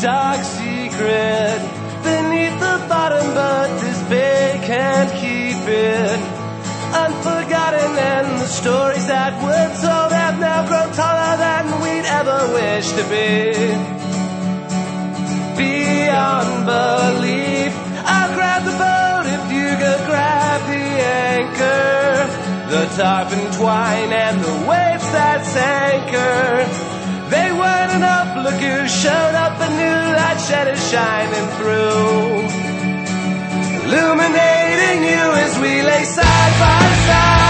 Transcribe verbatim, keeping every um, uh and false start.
dark secret beneath the bottom, but this bay can't keep it. Unforgotten, and the stories that were told have now grown taller than we'd ever wish to be. Beyond belief, I'll grab the boat if you could grab the anchor, the tarpon twine and the waves that sank her. They weren't enough, look who showed up, a new light shed is shining through, illuminating you as we lay side by side.